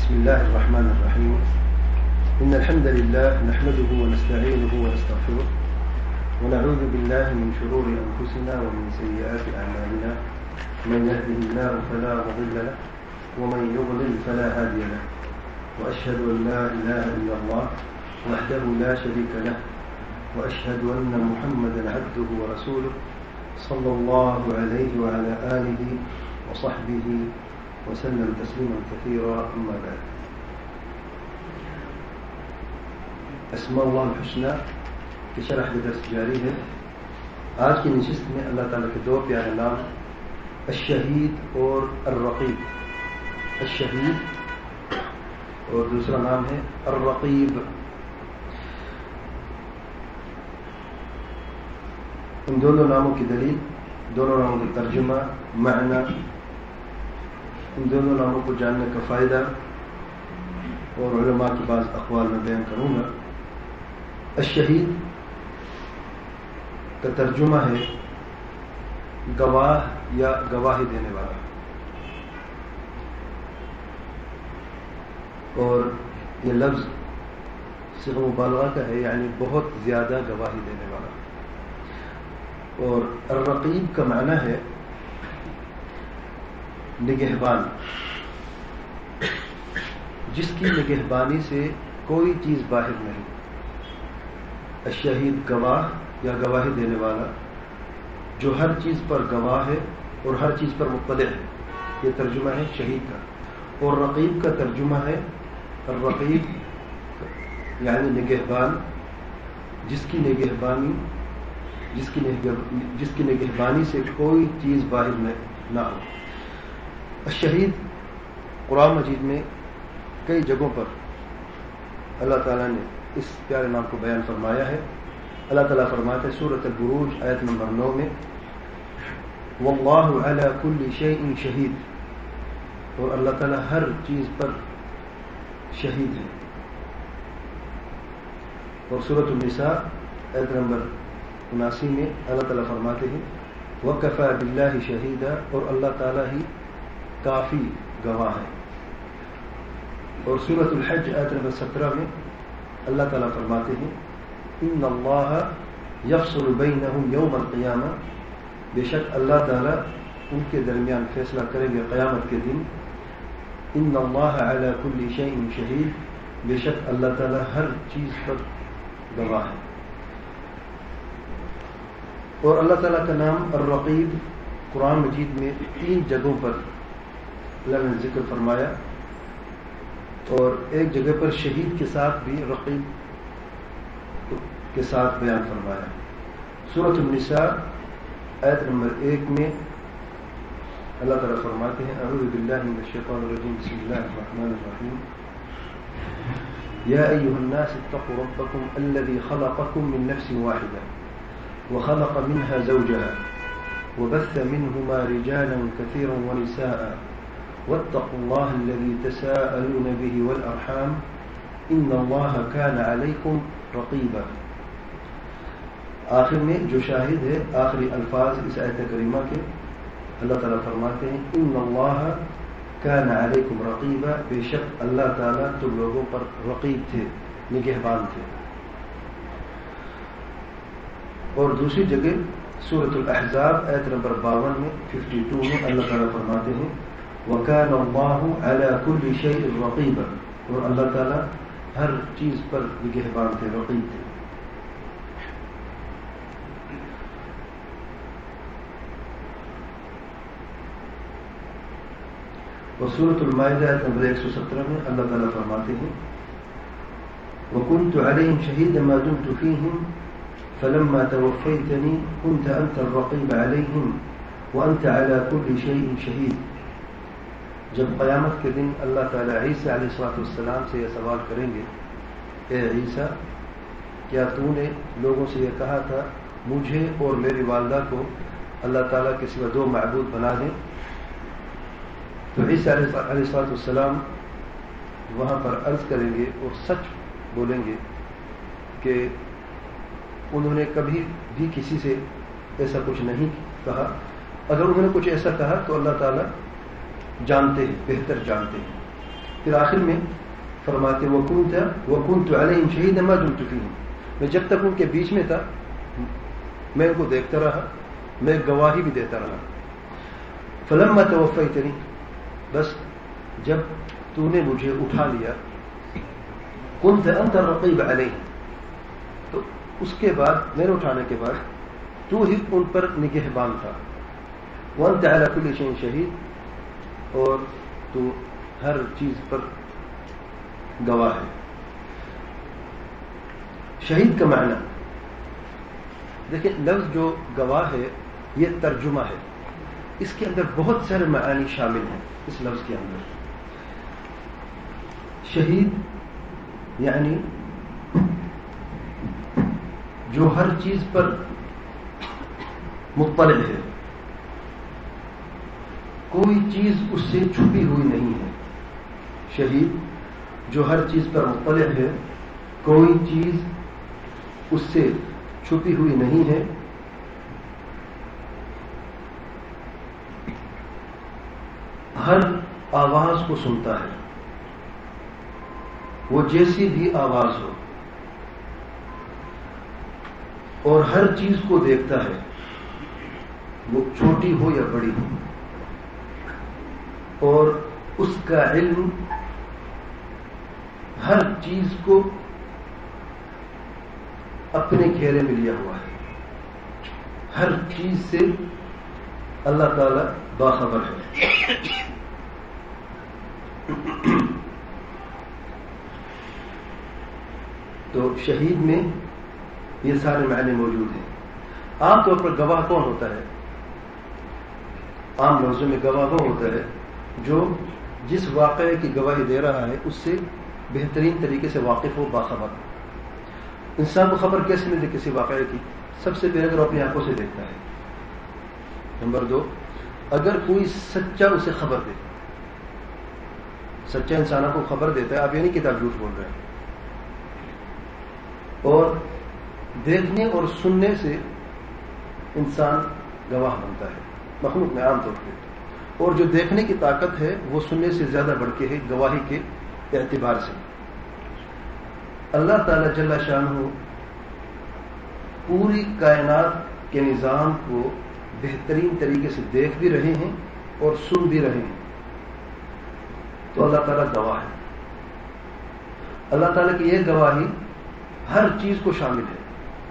بسم الله الرحمن الرحيم. إن الحمد لله نحمده ونستعينه ونستغفره ونعوذ بالله من شرور أنفسنا ومن سيئات أعمالنا. من يهده الله فلا مضل له ومن يضلل فلا هادي له. وأشهد أن لا إله إلا الله وحده لا شريك له وأشهد أن محمدا عبده ورسوله صلى الله عليه وعلى آله وصحبه وسلم تسليما كثيرا. أما بعد. اسماء اللہ الحسنى کی شرح درس جاری ہے. آج کی نشست میں اللہ تعالیٰ کے دو پیارے نام الشہید اور الرقیب. الشہید اور دوسرا نام ہے الرقیب. ان دونوں ناموں کی دلیل، دونوں ناموں کا ترجمہ، معنی، ان دونوں ناموں کو جاننے کا فائدہ اور علماء کے بعض اقوال میں بیان کروں گا. الشہید کا ترجمہ ہے گواہ یا گواہی دینے والا، اور یہ لفظ صیغہ مبالغہ کا ہے، یعنی بہت زیادہ گواہی دینے والا. اور الرقیب کا معنی ہے نگہبان، جس کی نگہبانی سے کوئی چیز باہر نہیں. الشہید گواہ یا گواہی دینے والا جو ہر چیز پر گواہ ہے اور ہر چیز پر مطلع ہے. یہ ترجمہ ہے شہید کا. اور رقیب کا ترجمہ ہے الرقیب یعنی نگہبان، جس کی نگہبانی سے کوئی چیز باہر نہ ہو. الشہید قرآن مجید میں کئی جگہوں پر اللہ تعالیٰ نے اس پیارے نام کو بیان فرمایا ہے. اللہ تعالیٰ فرماتے ہیں سورۃ البروج آیت نمبر 9 میں واللہ علی کل شیء شہید، اور اللہ تعالیٰ ہر چیز پر شہید ہے. اور سورۃ النساء آیت نمبر 79 میں اللہ تعالیٰ فرماتے ہیں وکفی باللہ شہیدا، اور اللہ تعالیٰ ہی کافی گواہ ہے. اور سورۃ الحج آیت نمبر 17 میں اللہ تعالیٰ فرماتے ہیں ان اللہ یفصل بینہم یوم القیامہ، بے شک اللہ تعالیٰ ان کے درمیان فیصلہ کریں گے قیامت کے دن. ان اللہ علی کل شیء شہید، بے شک اللہ تعالیٰ ہر چیز پر گواہ ہے. اور اللہ تعالیٰ کا نام الرقیب قرآن مجید میں 3 جگہوں پر اللہ نے ذکر فرمایا، اور ایک جگہ پر شہید کے ساتھ بھی رقیب کے ساتھ بیان فرمایا. سورۃ النساء آیت نمبر 1 میں اللہ تعالیٰ فرماتے ہیں اعوذ باللہ من الشیطان الرجیم بسم اللہ الرحمن الرحیم یا ایھا الناس اتقوا ربکم الذی خلقکم من نفس واحدہ وخلق منها زوجها وبث منهما رجالا كثيرا ونساء واتقوا الله الذي تساءلون به والأرحام إن الله كان عليكم رقيبا. آخر میں جو شاہد ہے، آخری الفاظ اس آیت کریمہ کے اللہ تعالیٰ فرماتے ہیں ان اللہ كان عليكم رقيبا، بے شک اللہ تعالیٰ تم لوگوں پر رقیب تھے، نگہبان تھے. اور دوسری جگہ سورۃ الاحزاب آیت نمبر 52 میں 52 میں اللہ تعالیٰ فرماتے ہیں وَكَانَ اللَّهُ عَلَى كُلِّ شَيْءٍ رَقِيبًا، اور اللہ تعالیٰ ہر چیز پر نگہبان تھے، رقیب تھے. اور سورۃ المائدہ آیت نمبر 117 میں اللہ تعالیٰ فرماتے ہیں وَكُنْتُ عَلَيْهِمْ شَهِيدًا مَا دُمْتُ فِيهِمْ فَلَمَّا تَوَفَّيْتَنِي كُنْتَ أَنْتَ الرَّقِيبَ عَلَيْهِمْ وَأَنْتَ عَلَى كُلِّ شَيْءٍ شَهِيدٌ. جب قیامت کے دن اللہ تعالیٰ عیسیٰ علیہ السلام سے یہ سوال کریں گے اے عیسیٰ، کیا تو نے لوگوں سے یہ کہا تھا مجھے اور میری والدہ کو اللہ تعالیٰ کے سوا 2 معبود بنا دیں؟ تو عیسیٰ علیہ السلام وہاں پر عرض کریں گے اور سچ بولیں گے کہ انہوں نے کبھی بھی کسی سے ایسا کچھ نہیں کہا. اگر انہوں نے کچھ ایسا کہا تو اللہ تعالیٰ جانتے ہیں، بہتر جانتے ہیں. پھر آخر میں فرماتے وَكُنْتُ عَلَيْهِمْ شَهِيدًا مَا دُمْتُ فِيهِمْ، میں جب تک ان کے بیچ میں تھا میں ان کو دیکھتا رہا، میں گواہی بھی دیتا رہا. فَلَمَّا تَوَفَّيْتَنِي، بس جب تو نے مجھے اٹھا لیا، كُنْتَ أَنْتَ الرَّقِيبَ عَلَيْهِمْ، تو اس کے بعد میرے اٹھانے کے بعد تو ہی ان پر نگہبان تھا. وَأَنْتَ عَلَى كُلِّ شَيْءٍ شَهِيدٌ، اور تو ہر چیز پر گواہ ہے. شہید کا معنی دیکھیں، لفظ جو گواہ ہے یہ ترجمہ ہے، اس کے اندر بہت سارے معانی شامل ہیں. اس لفظ کے اندر شہید یعنی جو ہر چیز پر مطلع ہے، کوئی چیز اس سے چھپی ہوئی نہیں ہے. شہید جو ہر چیز پر مطلع ہے، کوئی چیز اس سے چھپی ہوئی نہیں ہے. ہر آواز کو سنتا ہے، وہ جیسی بھی آواز ہو، اور ہر چیز کو دیکھتا ہے، وہ چھوٹی ہو یا بڑی ہو، اور اس کا علم ہر چیز کو اپنے گھیرے میں لیا ہوا ہے. ہر چیز سے اللہ تعالی باخبر ہے. تو شہید میں یہ سارے معنی موجود ہیں. عام طور پر گواہ کون ہوتا ہے؟ عام لفظوں میں گواہ وہ ہوتا ہے جو جس واقعے کی گواہی دے رہا ہے اس سے بہترین طریقے سے واقف ہو، باخبر. انسان کو خبر کیسے ملتی کسی واقعے کی؟ سب سے پہلے اگر اپنی آنکھوں سے دیکھتا ہے. نمبر 2، اگر کوئی سچا اسے خبر دے، سچا انسانوں کو خبر دیتا ہے، آپ یہ نہیں کتاب جھوٹ بول رہے ہیں. اور دیکھنے اور سننے سے انسان گواہ بنتا ہے مخلوق میں عام طور پہ. اور جو دیکھنے کی طاقت ہے وہ سننے سے زیادہ بڑھ کے ہے گواہی کے اعتبار سے. اللہ تعالی جل شانہ پوری کائنات کے نظام کو بہترین طریقے سے دیکھ بھی رہے ہیں اور سن بھی رہے ہیں. تو اللہ تعالیٰ گواہ ہے. اللہ تعالیٰ کی یہ گواہی ہر چیز کو شامل ہے.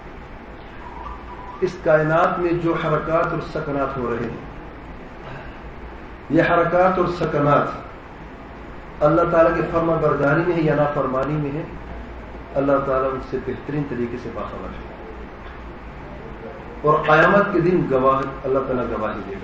اس کائنات میں جو حرکات اور سکنات ہو رہے ہیں، یہ حرکات اور سکنات اللہ تعالیٰ کے فرما برداری میں ہے یا نافرمانی میں ہے، اللہ تعالیٰ ان سے بہترین طریقے سے باخبر ہے. اور قیامت کے دن گواہ اللہ تعالیٰ گواہی دے گا.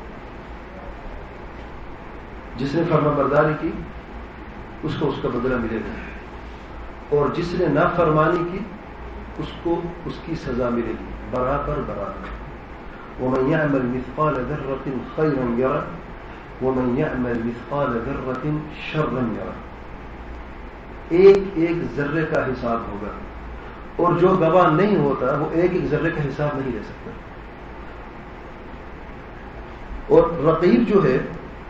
جس نے فرما برداری کی اس کو اس کا بدلہ ملے گا، اور جس نے نافرمانی کی اس کو اس کی سزا ملے گی برابر برابر. ومن يعمل مثقال ذرة خيرا يره ومن يعمل مثقال ذرة شرا يره. ایک ایک ذرے کا حساب ہوگا، اور جو گواہ نہیں ہوتا وہ ایک ایک ذرے کا حساب نہیں لے سکتا. اور رقیب جو ہے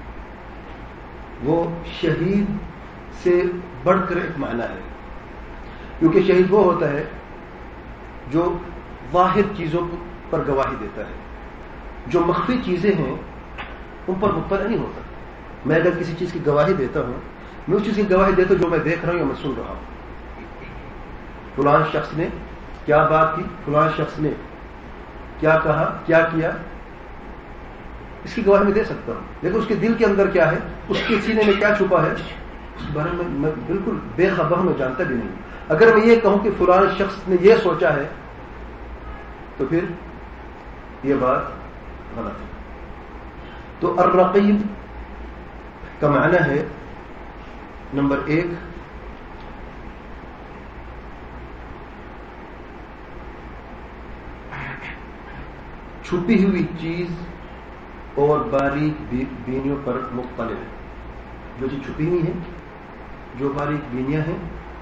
وہ شہید سے بڑھ کر ایک معنی ہے، کیونکہ شہید وہ ہوتا ہے جو ظاہر چیزوں پر گواہی دیتا ہے. جو مخفی چیزیں ہیں ان پر مطلع نہیں ہوتا. میں اگر کسی چیز کی گواہی دیتا ہوں، میں اس چیز کی گواہی دیتا ہوں جو میں دیکھ رہا ہوں یا میں سن رہا ہوں. فلاں شخص نے کیا بات کی، فلاں شخص نے کیا کہا، کیا کیا، اس کی گواہی میں دے سکتا ہوں. لیکن اس کے دل کے اندر کیا ہے، اس کے سینے میں کیا چھپا ہے، اس بارے میں بالکل بے خبر ہوں، میں جانتا بھی نہیں. اگر میں یہ کہوں کہ فلاں شخص نے یہ سوچا ہے تو پھر یہ بات غلط ہے. تو الرقیب کا معنی ہے نمبر 1 چھپی ہوئی چیز اور باریک بینیوں پر مطلع ہے. جو چیز چھپی ہوئی ہے، جو باریک بینیاں ہیں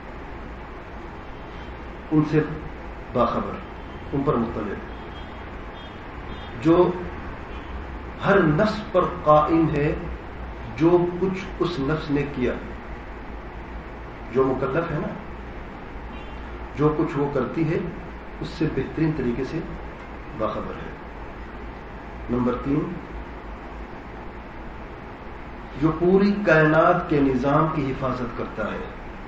ان سے باخبر، ان پر مطلع ہے. جو ہر نفس پر قائم ہے، جو کچھ اس نفس نے کیا جو مکلف ہے نا، جو کچھ وہ کرتی ہے اس سے بہترین طریقے سے باخبر ہے۔ نمبر 3، جو پوری کائنات کے نظام کی حفاظت کرتا ہے،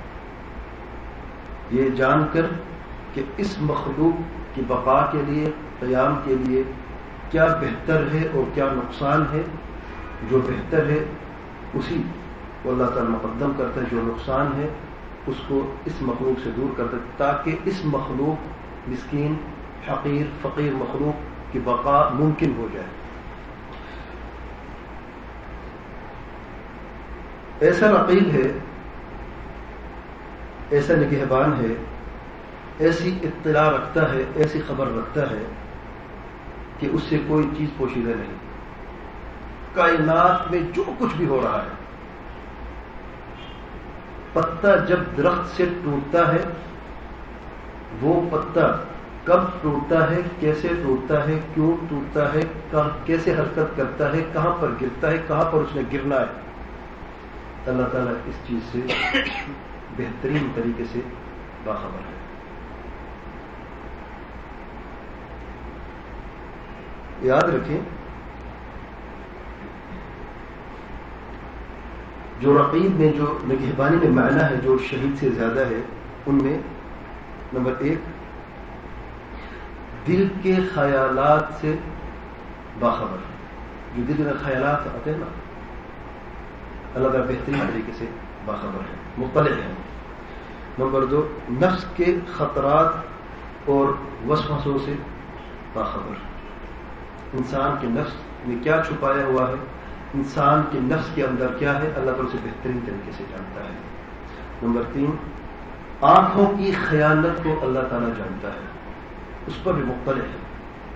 یہ جان کر کہ اس مخلوق کی بقا کے لیے، قیام کے لیے کیا بہتر ہے اور کیا نقصان ہے۔ جو بہتر ہے اسی کو اللہ تعالیٰ مقدم کرتا ہے، جو نقصان ہے اس کو اس مخلوق سے دور کرتا ہے، تاکہ اس مخلوق، مسکین، حقیر، فقیر مخلوق کی بقا ممکن ہو جائے۔ ایسا رقیب ہے، ایسا نگہبان ہے، ایسی اطلاع رکھتا ہے، ایسی خبر رکھتا ہے کہ اس سے کوئی چیز پوشیدہ نہیں۔ کائنات میں جو کچھ بھی ہو رہا ہے، پتا جب درخت سے ٹوٹتا ہے، وہ پتا کب ٹوٹتا ہے، کیسے ٹوٹتا ہے، کیوں ٹوٹتا ہے، کیسے حرکت کرتا ہے، کہاں پر گرتا ہے، کہاں پر اس نے گرنا ہے، اللہ تعالیٰ اس چیز سے بہترین طریقے سے باخبر ہے۔ یاد رکھیں، جو رقیب میں، جو نگہبانی میں معنی ہے، جو شہید سے زیادہ ہے، ان میں نمبر 1، دل کے خیالات سے باخبر ہے۔ جو دل میں خیالات آتے ہیں نا، اللہ تعالیٰ بہترین طریقے سے باخبر ہے، مطلع ہے۔ نمبر 2، نفس کے خطرات اور وسوسوں سے باخبر۔ انسان کے نفس میں کیا چھپایا ہوا ہے، انسان کے نفس کے اندر کیا ہے، اللہ تعالیٰ اسے بہترین طریقے سے جانتا ہے۔ نمبر 3، آنکھوں کی خیانت کو اللہ تعالیٰ جانتا ہے، اس پر بھی مطلع ہے۔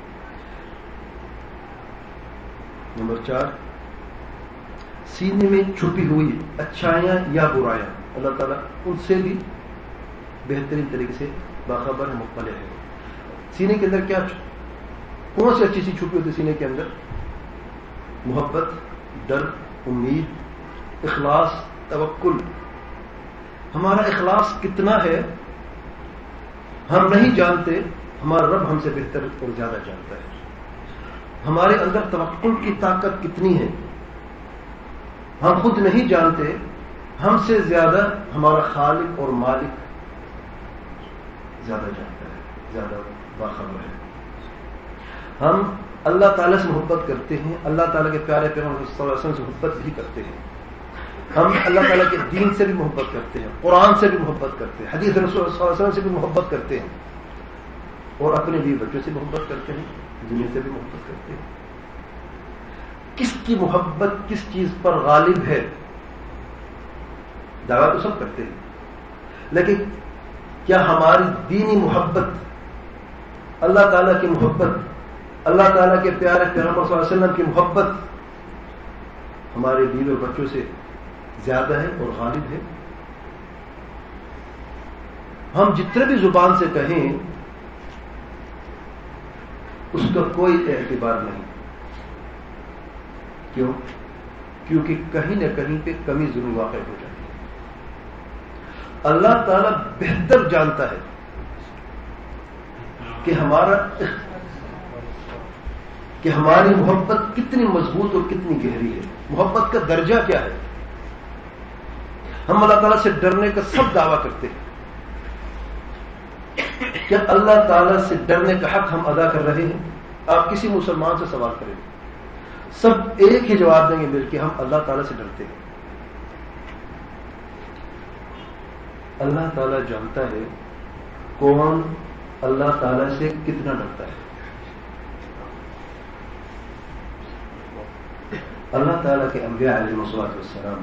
نمبر 4، سینے میں چھپی ہوئی اچھائیاں یا برائیاں، اللہ تعالیٰ ان سے بھی بہترین طریقے سے باخبر ہے، مطلع ہے۔ سینے کے اندر کیا، کون سی اچھی سی چھپی ہوتی ہے سینے کے اندر؟ محبت، ڈر، امید، اخلاص، توکل۔ ہمارا اخلاص کتنا ہے ہم نہیں جانتے، ہمارا رب ہم سے بہتر اور زیادہ جانتا ہے۔ ہمارے اندر توکل کی طاقت کتنی ہے ہم خود نہیں جانتے، ہم سے زیادہ ہمارا خالق اور مالک زیادہ جانتا ہے، زیادہ باخبر ہے۔ ہم اللہ تعالیٰ سے محبت کرتے ہیں، اللہ تعالیٰ کے پیارے پیغمبر صلی اللہ علیہ وسلم سے محبت بھی کرتے ہیں، ہم اللہ تعالیٰ کے دین سے بھی محبت کرتے ہیں، قرآن سے بھی محبت کرتے ہیں، حدیث رسول صلی اللہ علیہ وسلم سے بھی محبت کرتے ہیں، اور اپنے بیوی بچوں سے محبت کرتے ہیں، دنیا سے بھی محبت کرتے ہیں۔ کس کی محبت کس چیز پر غالب ہے، دعویٰ تو سب کرتے ہیں، لیکن کیا ہماری دینی محبت، اللہ تعالیٰ کی محبت، اللہ تعالیٰ کے پیارے پیغمبر صلی اللہ علیہ وسلم کی محبت ہمارے بیوی اور بچوں سے زیادہ ہے اور غالب ہے؟ ہم جتنے بھی زبان سے کہیں اس کا کوئی اعتبار نہیں۔ کیوں؟ کیونکہ کہیں نہ کہیں پہ کمی ضرور واقع ہو جاتی ہے۔ اللہ تعالیٰ بہتر جانتا ہے کہ ہماری محبت کتنی مضبوط اور کتنی گہری ہے، محبت کا درجہ کیا ہے۔ ہم اللہ تعالیٰ سے ڈرنے کا سب دعویٰ کرتے ہیں، کیا اللہ تعالیٰ سے ڈرنے کا حق ہم ادا کر رہے ہیں؟ آپ کسی مسلمان سے سوال کریں، سب ایک ہی جواب دیں گے مل کے، ہم اللہ تعالیٰ سے ڈرتے ہیں۔ اللہ تعالیٰ جانتا ہے کون اللہ تعالیٰ سے کتنا ڈرتا ہے۔ اللہ تعالیٰ کے انبیاء علیہ الصلوۃ والسلام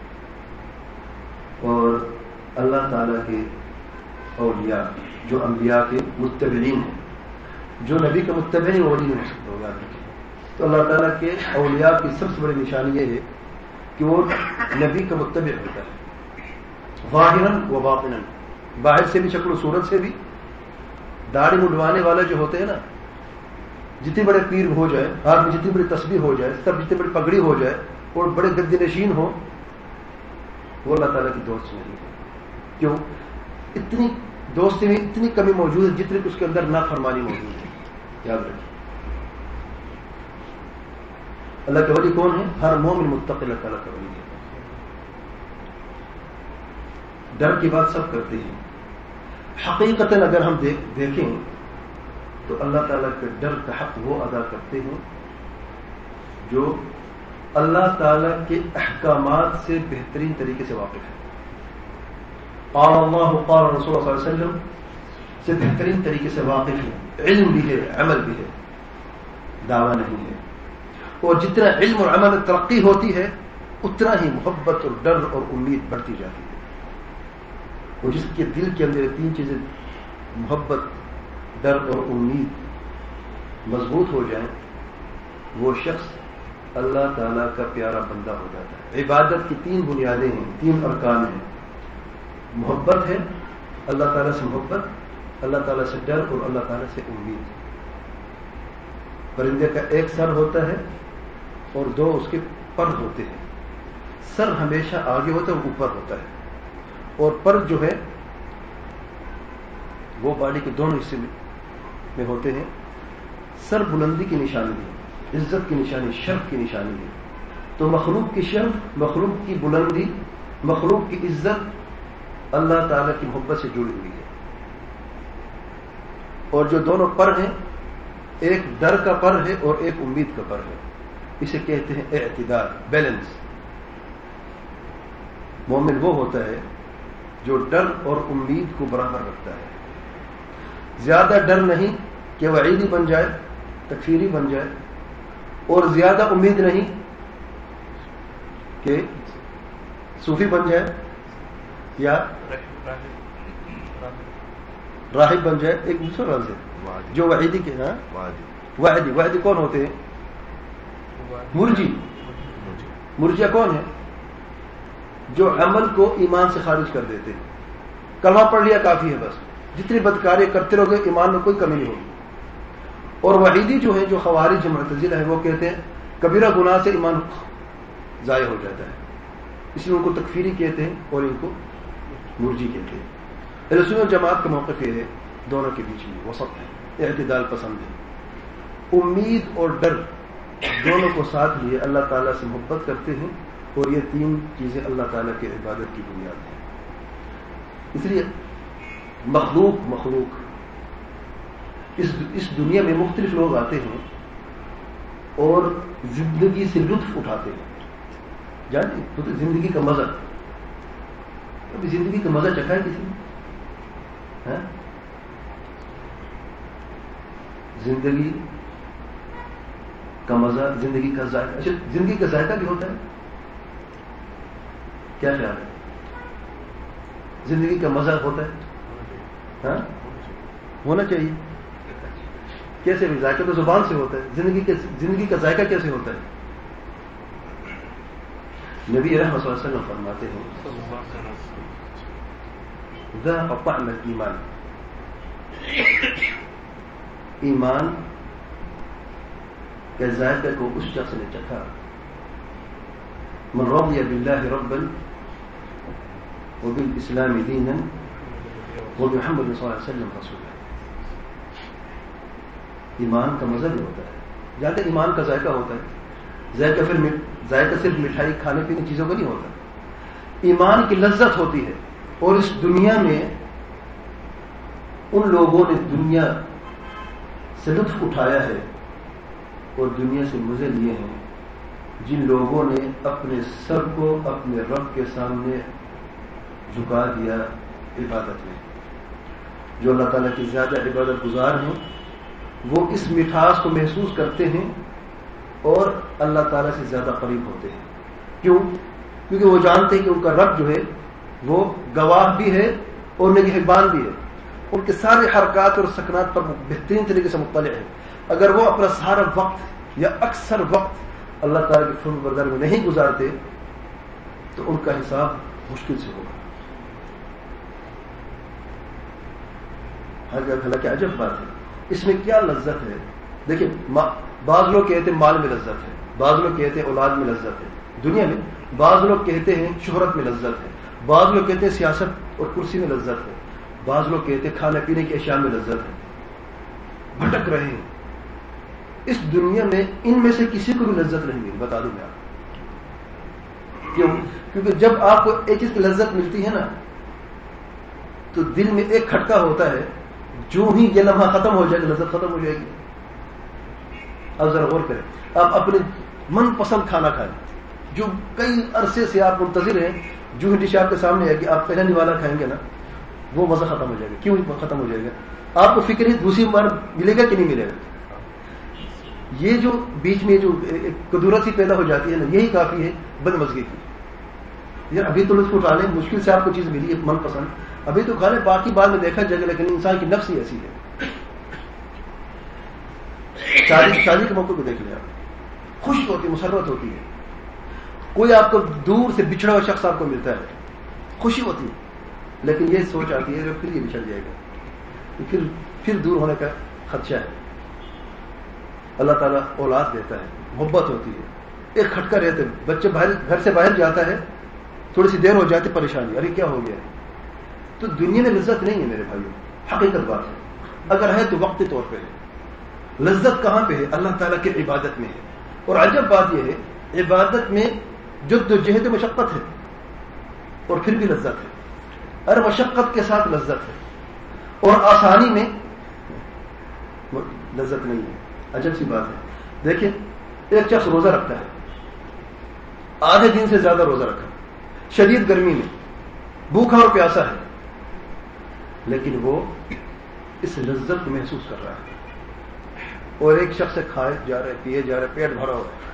اور اللہ تعالیٰ کے اولیاء جو انبیاء کے متبعین ہیں، جو نبی کے متبعین ولی نہیں ہو سکتے، یاد رکھیں۔ تو اللہ تعالیٰ کے اولیاء کی سب سے بڑی نشانی یہ ہے کہ وہ نبی کا متبع ہوتا ہے، ظاہراً و باطناً، باہر سے بھی، شکل و صورت سے بھی۔ داڑھی مڈوانے والے جو ہوتے ہیں نا، جتنی بڑے پیر ہو جائے، ہاتھ میں جتنی بڑی تسبیح ہو جائے، سب جتنی بڑی پگڑی ہو جائے اور بڑے گدی نشین ہو، وہ اللہ تعالیٰ کی دوست نہیں ہے۔ کیوں؟ اتنی دوستی میں اتنی کمی موجود ہے جتنی اس کے اندر نافرمانی موجود ہے. یاد رکھیے اللہ کے ولی کون ہے؟ ہر مومن متقی اللہ تعالیٰ کا ولی ہے. ڈر کی بات سب کرتے ہیں. حقیقتاً اگر ہم دیکھیں تو اللہ تعالیٰ کے ڈر کا حق وہ ادا کرتے ہیں جو اللہ تعالیٰ کے احکامات سے بہترین طریقے سے واقف ہے. قال اللہ قال رسول اللہ صلی اللہ علیہ وسلم سے بہترین طریقے سے واقف ہے. علم بھی ہے، عمل بھی ہے، دعویٰ نہیں ہے. اور جتنا علم اور عمل میں ترقی ہوتی ہے اتنا ہی محبت اور ڈر اور امید بڑھتی جاتی ہے. اور جس کے دل کے اندر تین چیزیں محبت، ڈر اور امید مضبوط ہو جائیں وہ شخص اللہ تعالیٰ کا پیارا بندہ ہو جاتا ہے. عبادت کی تین بنیادیں ہیں، تین ارکان ہیں. محبت ہے، اللہ تعالیٰ سے محبت، اللہ تعالیٰ سے ڈر اور اللہ تعالیٰ سے امید. پرندے کا ایک سر ہوتا ہے اور دو اس کے پر ہوتے ہیں. سر ہمیشہ آگے ہوتا ہے اور اوپر ہوتا ہے، اور پر جو ہے وہ باڈی کے دونوں حصے میں ہوتے ہیں. سر بلندی کی نشانی ہے، عزت کی نشانی، شرف کی نشانی ہے. تو مخلوق کی شرف، مخلوق کی بلندی، مخلوق کی عزت اللہ تعالیٰ کی محبت سے جڑی ہوئی ہے. اور جو دونوں پر ہیں، ایک ڈر کا پر ہے اور ایک امید کا پر ہے، اسے کہتے ہیں اعتدال، بیلنس. مومن وہ ہوتا ہے جو ڈر اور امید کو برابر رکھتا ہے. زیادہ ڈر نہیں کہ وعیدی بن جائے، تکفیری بن جائے، اور زیادہ امید نہیں کہ صوفی بن جائے یا راہب بن جائے. ایک دوسرا لفظ ہے جو وعیدی کے وعدی کون ہوتے ہیں؟ مرجی کون ہے؟ جو عمل کو ایمان سے خارج کر دیتے ہیں. کلمہ پڑھ لیا کافی ہے، بس جتنی بدکاری کرتے رہو گے ایمان میں کوئی کمی نہیں ہوگی. اور وحیدی جو ہے، جو خوارج معتزلہ ہے، وہ کہتے ہیں کبیرہ گناہ سے ایمان ضائع ہو جاتا ہے، اس لیے ان کو تکفیری کہتے ہیں اور ان کو مرجی کہتے ہیں. اہل سنت والجماعت کا موقف یہ ہے دونوں کے بیچ میں وسط ہے، اعتدال پسند ہے. امید اور ڈر دونوں کو ساتھ لیے اللہ تعالیٰ سے محبت کرتے ہیں، اور یہ تین چیزیں اللہ تعالیٰ کی عبادت کی بنیاد ہیں. اس لیے مخلوق اس دنیا میں مختلف لوگ آتے ہیں اور زندگی سے لطف اٹھاتے ہیں. جانتے زندگی کا مزہ، ابھی زندگی کا مزہ چکھا ہے کسی نے؟ زندگی کا مزہ، زندگی کا ذائقہ. اچھا، زندگی کا ذائقہ بھی ہوتا ہے؟ کیا خیال ہے؟ زندگی کا مزہ ہوتا ہے؟ ہونا چاہیے. کیسے بھی؟ ذائقہ تو زبان سے ہوتا ہے. زندگی کا ذائقہ کیسے ہوتا ہے؟ نبی رحمت صلی اللہ علیہ وسلم فرماتے ہیں ذاق طعم الایمان، ایمان کے ذائقے کو اس شخص نے چکھا. من رضی باللہ ربا وبالاسلام دینا وبمحمد صلی اللہ علیہ وسلم رسولا. ایمان کا مزہ بھی ہوتا ہے. جانتے ایمان کا ذائقہ ہوتا ہے. ذائقہ صرف مٹھائی کھانے پینے چیزوں کا نہیں ہوتا. ایمان کی لذت ہوتی ہے. اور اس دنیا میں ان لوگوں نے دنیا سے لطف اٹھایا ہے اور دنیا سے مزے لیے ہیں جن لوگوں نے اپنے سر کو اپنے رب کے سامنے جھکا دیا عبادت میں. جو اللہ تعالیٰ کی زیادہ عبادت گزار ہیں وہ اس مٹھاس کو محسوس کرتے ہیں اور اللہ تعالیٰ سے زیادہ قریب ہوتے ہیں. کیوں؟ کیونکہ وہ جانتے ہیں کہ ان کا رب جو ہے وہ گواہ بھی ہے اور نگہبان بھی ہے. ان کے سارے حرکات اور سکنات پر بہترین طریقے سے مطلع ہے. اگر وہ اپنا سارا وقت یا اکثر وقت اللہ تعالیٰ کے فرمان برداری میں نہیں گزارتے تو ان کا حساب مشکل سے ہوگا. حالانکہ عجب بات ہے، اس میں کیا لذت ہے. دیکھیں، بعض لوگ کہتے ہیں مال میں لذت ہے، بعض لوگ کہتے ہیں اولاد میں لذت ہے دنیا میں، بعض لوگ کہتے ہیں شہرت میں لذت ہے، بعض لوگ کہتے ہیں سیاست اور کرسی میں لذت ہے، بعض لوگ کہتے ہیں کھانے پینے کی اشیاء میں لذت ہے. بھٹک رہے ہیں. اس دنیا میں ان میں سے کسی کو بھی لذت نہیں ملی، بتا دوں میں آپ. کیوں؟ کیونکہ جب آپ کو ایک چیز کی لذت ملتی ہے نا تو دل میں ایک کھٹکا ہوتا ہے، جو ہی یہ لمحہ ختم ہو جائے گا لذت ختم ہو جائے گی. آپ ذرا غور کریں، آپ اپنے من پسند کھانا کھائیں جو کئی عرصے سے آپ منتظر ہیں، جو ڈش آپ کے سامنے ہے کہ آپ پہلے والا کھائیں گے نا وہ مزہ ختم ہو جائے گا. کیوں ختم ہو جائے گا؟ آپ کو فکر ہی دوسری بار ملے گا کہ نہیں ملے گا. یہ جو بیچ میں جو قدرت سی پیدا ہو جاتی ہے نا، یہی کافی ہے بدمزگی کی. یار ابھی تو لطف اٹھا لیں، مشکل سے آپ کو چیز ملی ہے من پسند، ابھی تو کھا لیں، باقی بعد میں دیکھا جائے گا. لیکن انسان کی نفس ہی ایسی ہے. شادی کے موقع کو دیکھ لیں آپ، خوش ہوتی ہے، مسرت ہوتی ہے. کوئی آپ کو دور سے بچھڑا ہوا شخص آپ کو ملتا ہے، خوشی ہوتی ہے. لیکن یہ سوچ آتی ہے کہ پھر یہ بچھڑ جائے گا، پھر دور ہونے کا خدشہ ہے. اللہ تعالیٰ اولاد دیتا ہے، محبت ہوتی ہے، ایک کھٹکا رہتا ہے. بچے گھر سے باہر جاتا ہے، تھوڑی سی دیر ہو جاتی پریشانی، ارے کیا ہو گیا. تو دنیا میں لذت نہیں ہے میرے بھائیوں، حقیقت بات ہے. اگر ہے تو وقتی طور پہ ہے. لذت کہاں پہ ہے؟ اللہ تعالیٰ کی عبادت میں ہے. اور عجب بات یہ ہے، عبادت میں جد و جہد مشقت ہے اور پھر بھی لذت ہے. ہر مشقت کے ساتھ لذت ہے اور آسانی میں لذت نہیں ہے. عجب سی بات ہے. دیکھیں ایک شخص روزہ رکھتا ہے، آدھے دن سے زیادہ روزہ رکھا، شدید گرمی میں بھوکا اور پیاسا ہے، لیکن وہ اس لذت کو محسوس کر رہا ہے. اور ایک شخص سے کھائے جا رہے، پیے جا رہے، پیٹ بھرا ہوا ہے،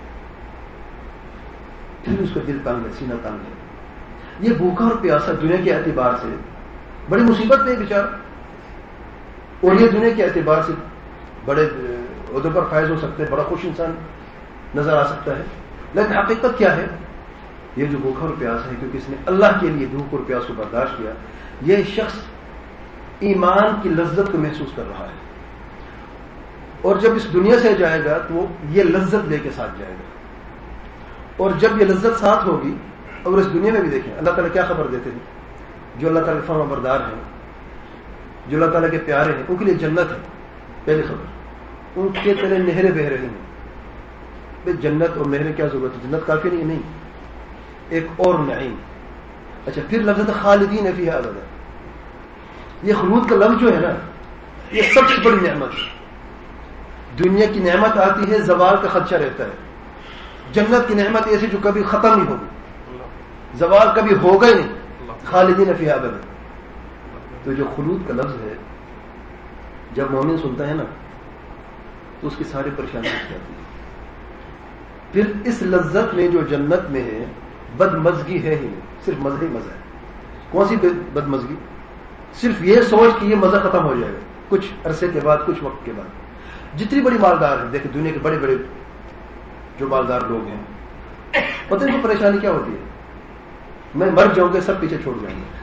پھر اس کا دل تنگ ہے، سینہ تنگ ہے. یہ بھوکا اور پیاسا دنیا کے اعتبار سے بڑی مصیبت میں بیچارہ، اور یہ دنیا کے اعتبار سے بڑے عہدے پر فائز ہو سکتے ہیں، بڑا خوش انسان نظر آ سکتا ہے. لیکن حقیقت کیا ہے؟ یہ جو بھوکا اور پیاسا ہے کیونکہ اس نے اللہ کے لیے بھوک اور پیاس کو برداشت کیا، یہ شخص ایمان کی لذت کو محسوس کر رہا ہے. اور جب اس دنیا سے جائے گا تو وہ یہ لذت لے کے ساتھ جائے گا. اور جب یہ لذت ساتھ ہوگی، اور اس دنیا میں بھی دیکھیں اللہ تعالیٰ کیا خبر دیتے ہیں، جو اللہ تعالیٰ کے فرما بردار ہیں، جو اللہ تعالیٰ کے پیارے ہیں، ان کے لیے جنت ہے. پہلی خبر، ان کے تلے نہریں بہ رہی ہیں. بھائی جنت اور نہریں کیا ضرورت ہے؟ جنت کافی نہیں ایک اور نعیم. اچھا پھر لفظ خالدین فیہا ابدا. یہ خلود کا لفظ جو ہے نا، یہ سب سے بڑی نعمت ہے. دنیا کی نعمت آتی ہے، زوال کا خدشہ رہتا ہے. جنت کی نعمت ایسی جو کبھی ختم نہیں ہوگی، زوال کبھی ہوگا ہی نہیں. خالدین فیہا ابدا. تو جو خلود کا لفظ ہے، جب مومن سنتا ہے نا تو اس کی ساری پریشانی ہٹ جاتی ہے. پھر اس لذت میں جو جنت میں ہے بدمزگی ہے ہی نہیں، صرف مزہ ہی مزہ ہے. کون سی بدمزگی؟ صرف یہ سوچ کہ یہ مزہ ختم ہو جائے گا کچھ عرصے کے بعد، کچھ وقت کے بعد. جتنی بڑی مالدار ہیں، دیکھیں دنیا کے بڑے بڑے جو مالدار لوگ ہیں، پتہ نہیں پریشانی کیا ہوتی ہے، میں مر جاؤں گا سب پیچھے چھوڑ جائیں گے.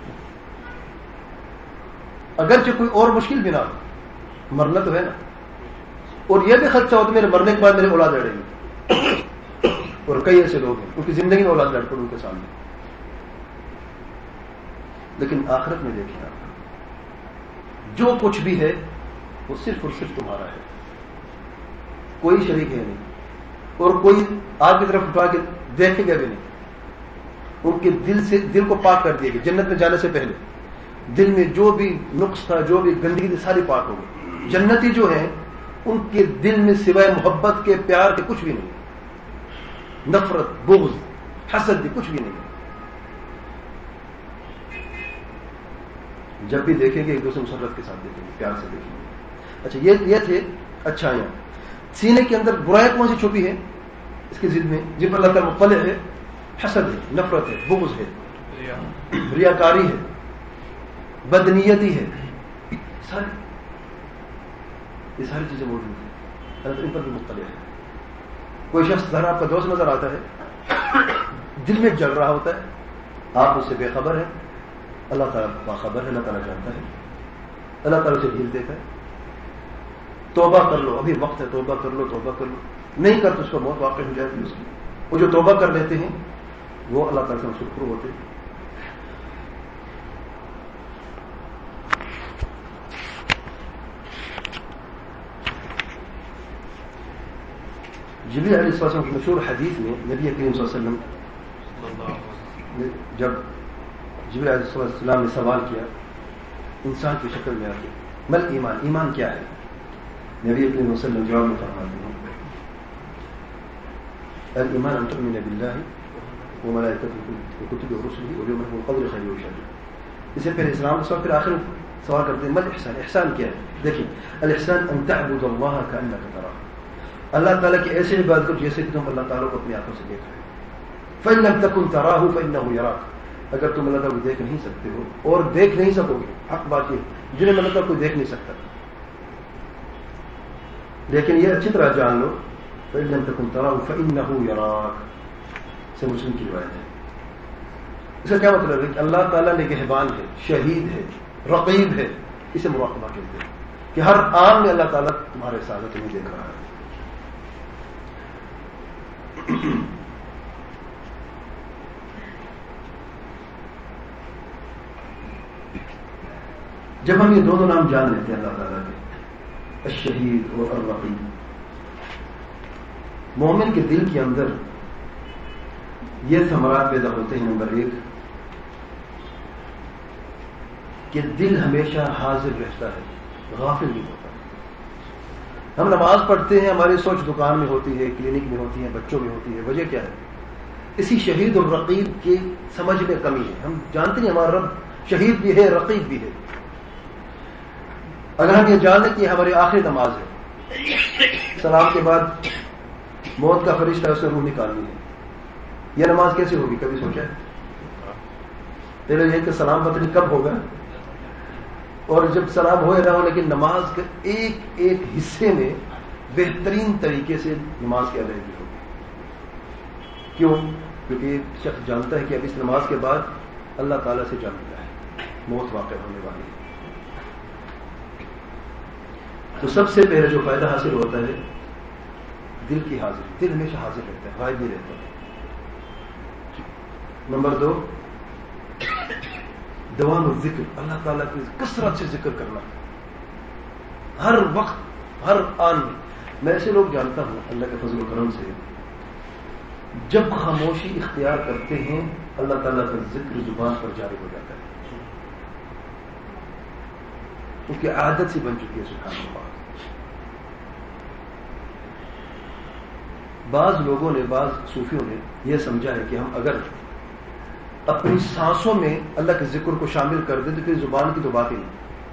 اگرچہ کوئی اور مشکل بھی نہ ہو، مرنا تو ہے نا. اور یہ بھی خدشہ ہوتا ہے میرے مرنے کے بعد میرے اولاد لڑیں گے. اور کئی ایسے لوگ ہیں ان کی زندگی میں اولاد لڑ پڑ ان کے سامنے. لیکن آخرت میں دیکھیں آپ، جو کچھ بھی ہے وہ صرف اور صرف تمہارا ہے، کوئی شریک ہے نہیں، اور کوئی آگ کی طرف اٹھا کے دیکھے گا بھی نہیں. ان کے دل کو پاک کر دیا گیا. جنت میں جانے سے پہلے دل میں جو بھی نقص تھا، جو بھی گندگی تھی، ساری پاک ہو گئی. جنتی جو ہیں ان کے دل میں سوائے محبت کے، پیار کے کچھ بھی نہیں، نفرت، بغض، حسد بھی کچھ بھی نہیں. جب بھی دیکھیں گے ایک دوسرے مسرت کے ساتھ دیکھیں گے، پیار سے دیکھیں گے. اچھا یہ تھے اچھائیاں. سینے کے اندر برائی کون سی چھپی ہے اس کی ضد میں، جن پر اللہ تعالیٰ مطلع ہے؟ حسد ہے، نفرت ہے، بغض ہے، ریاکاری ہے، بدنیتی ہے. یہ ساری چیزیں موجود ہیں، اللہ ان پر بھی مطلع ہے. کوئی شخص ذرا آپ کا دوست نظر آتا ہے، دل میں جل رہا ہوتا ہے، آپ اس سے بے خبر ہیں، اللہ تعالیٰ باخبر ہے، اللہ تعالیٰ جانتا ہے، اللہ تعالیٰ اسے ڈھیل دیتا ہے. توبہ کر لو، ابھی وقت ہے، توبہ کر لو، توبہ کر لو. نہیں کر تو اس کو موت واقع ہو جائے گی اس کی. وہ جو توبہ کر لیتے ہیں وہ اللہ تعالیٰ سے شکر ہوتے ہیں. جبریل علیہ السلام کی مشہور حدیث میں نبی کریم صلی اللہ علیہ وسلم جب جبریل علیہ السلام نے سوال کیا انسان کی شکل میں آتے مل ایمان، ایمان کیا ہے؟ نبی کریم صلی اللہ علیہ وسلم جواب میں فرماتے ہیں الایمان ان تؤمن باللہ وملائکتہ وکتبہ ورسلہ والیوم الاخر والقدر خیر و شر. اسے پہلے اسلام کا سوال، پھر آخر سوال کرتے ہیں مل احسان، احسان کیا ہے؟ دیکھیں الاحسان ان تعبد اللہ کأنک تراہ، اللہ تعالیٰ کی ایسے عبادت کرو جیسے کہ تم اللہ تعالیٰ کو اپنی آنکھوں سے دیکھ رہے ہو. فإن لم تكن تراه فإنه يراك، اگر تم اللہ تعالیٰ کو دیکھ نہیں سکتے ہو اور دیکھ نہیں سکو گے، حق بات یہ جنہیں اللہ تعالیٰ کو دیکھ نہیں سکتا، لیکن یہ اچھی طرح جان لو فإن لم تكن تراه فإنه يراك سے مسلم کی روایت ہے. اس کا کیا مطلب ہے کہ اللہ تعالیٰ نگہبان ہے، شہید ہے، رقیب ہے، اسے مراقبہ کہتے ہیں کہ ہر آن میں اللہ تعالیٰ تمہارے ساتھ تمہیں دیکھ رہا ہے. جب ہم یہ دونوں نام جان لیتے ہیں اللہ تعالیٰ کے، الشہید اور الرقیب، مومن کے دل کے اندر یہ ثمرات پیدا ہوتے ہیں. نمبر 1 کہ دل ہمیشہ حاضر رہتا ہے، غافل نہیں ہوتا. ہم نماز پڑھتے ہیں، ہماری سوچ دکان میں ہوتی ہے، کلینک میں ہوتی ہے، بچوں میں ہوتی ہے. وجہ کیا ہے؟ اسی شہید اور رقیب کی سمجھ میں کمی ہے. ہم جانتے ہیں ہمارا رب شہید بھی ہے، رقیب بھی ہے. اگر ہم یہ جان لیں کہ ہماری آخری نماز ہے، سلام کے بعد موت کا فرشتہ اسے روح نکالنی ہے، یہ نماز کیسے ہوگی؟ کبھی سوچا ہے؟ پہلے یہ کہ سلام پتہ نہیں کب ہوگا، اور جب سلام ہوئے نہ ہو لیکن نماز کے ایک ایک حصے میں بہترین طریقے سے نماز کی ادائیگی ہوگی. کیوں؟ کیونکہ ایک شخص جانتا ہے کہ اب اس نماز کے بعد اللہ تعالیٰ سے جان ملا ہے، موت واقع ہونے والی ہے. تو سب سے پہلے جو فائدہ حاصل ہوتا ہے دل کی حاضری، دل ہمیشہ حاضر رہتا ہے، غائب نہیں رہتا. نمبر 2 دوام الذکر، اللہ تعالیٰ کی کثرت سے ذکر کرنا ہر وقت ہر آن. میں ایسے لوگ جانتا ہوں اللہ کے فضل و کرم سے جب خاموشی اختیار کرتے ہیں اللہ تعالیٰ کا ذکر زبان پر جاری ہو جاتا ہے، کیونکہ عادت سی بن چکی ہے. سبحان اللہ. بعض لوگوں نے، بعض صوفیوں نے یہ سمجھا ہے کہ ہم اگر اپنی سانسوں میں اللہ کے ذکر کو شامل کر دیں تو پھر زبان کی تو بات ہی نہیں.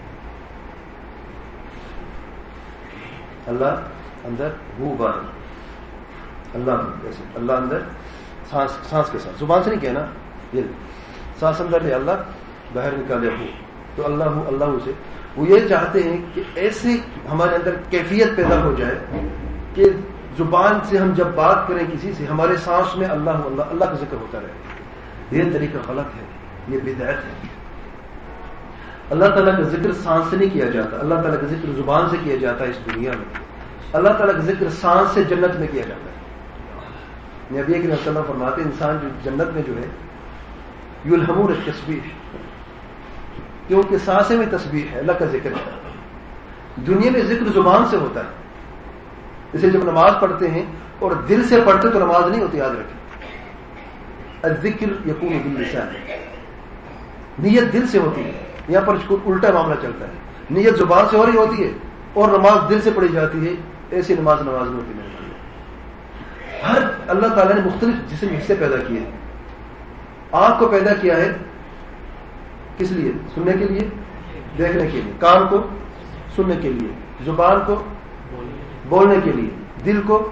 اللہ اندر، وہ باہر، اللہ ایسے، اللہ اندر سانس کے ساتھ، زبان سے نہیں کہنا، یہ سانس اندر لے اللہ، باہر نکالے ہو تو اللہ ہو، اللہ سے. وہ یہ چاہتے ہیں کہ ایسی ہمارے اندر کیفیت پیدا ہو جائے کہ زبان سے ہم جب بات کریں کسی سے ہمارے سانس میں اللہ اللہ اللہ کا ذکر ہوتا رہے. یہ طریقہ غلط ہے، یہ بدعت ہے. اللہ تعالیٰ کا ذکر سانس سے نہیں کیا جاتا، اللہ تعالیٰ کا ذکر زبان سے کیا جاتا ہے. اس دنیا میں اللہ تعالیٰ کا ذکر سانس سے جنت میں کیا جاتا ہے. نبی کریم صلی اللہ علیہ وسلم فرماتے ہیں انسان جو جنت میں جو ہے یلہمون التسبیح، کیونکہ سانسیں میں تسبیح ہے، اللہ کا ذکر ہے. دنیا میں ذکر زبان سے ہوتا ہے. اسے جب نماز پڑھتے ہیں اور دل سے پڑھتے تو نماز نہیں ہوتی، یاد رکھیں. الذکر یکون باللسان، نیت دل سے ہوتی ہے. یہاں پر الٹا معاملہ چلتا ہے، نیت زبان سے ہو رہی ہوتی ہے اور نماز دل سے پڑھی جاتی ہے. ایسی نماز نہیں ہوتی. ہر اللہ تعالیٰ نے مختلف جسم حصے پیدا کیے ہیں. آنکھ کو پیدا کیا ہے کس لیے؟ سننے کے لیے، دیکھنے کے لیے. کان کو سننے کے لیے، زبان کو بولنے کے لیے، دل کو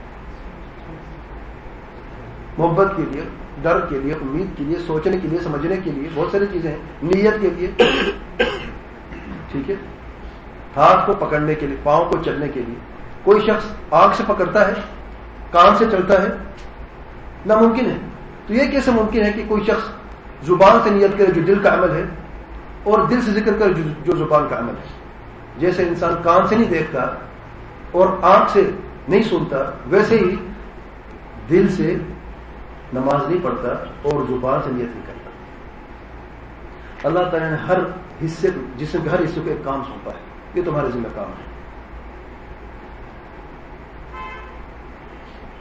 محبت کے لیے، ڈر کے لیے، امید کے لیے، سوچنے کے لیے، سمجھنے کے لیے. بہت ساری چیزیں ہیں. نیت کے لیے، ٹھیک ہے، ہاتھ کو پکڑنے کے لیے، پاؤں کو چلنے کے لیے. کوئی شخص آنکھ سے پکڑتا ہے، کان سے چلتا ہے، ناممکن ہے. تو یہ کیسے ممکن ہے کہ کوئی شخص زبان سے نیت کرے جو دل کا عمل ہے اور دل سے ذکر کرے جو زبان کا عمل ہے؟ جیسے انسان کان سے نہیں دیکھتا اور آنکھ سے نہیں سنتا، ویسے ہی دل سے نماز نہیں پڑھتا اور زبان سے نیت نہیں کرتا. اللہ تعالیٰ نے ہر حصے، جسم کے ہر حصے کو ایک کام سونپا ہے. یہ تمہارے ذمہ کام ہے.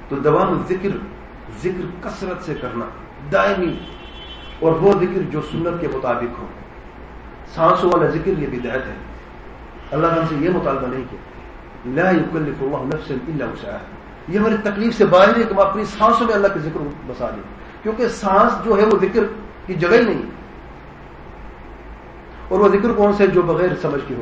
تو دوام الذکر، ذکر کثرت سے کرنا دائمی، اور وہ ذکر جو سنت کے مطابق ہو. سانسوں والا ذکر یہ بدعت ہے. اللہ تعالیٰ سے یہ مطالبہ نہیں کیا لا یکلف اللہ نفسا الا وسعها، یہ ہماری تکلیف سے باہر ہے کہ ہم اپنی سانسوں میں اللہ کے ذکر بسا لیں، کیونکہ سانس جو ہے وہ ذکر کی جگہ ہی نہیں. اور وہ ذکر کون سے جو بغیر سمجھ کے ہو؟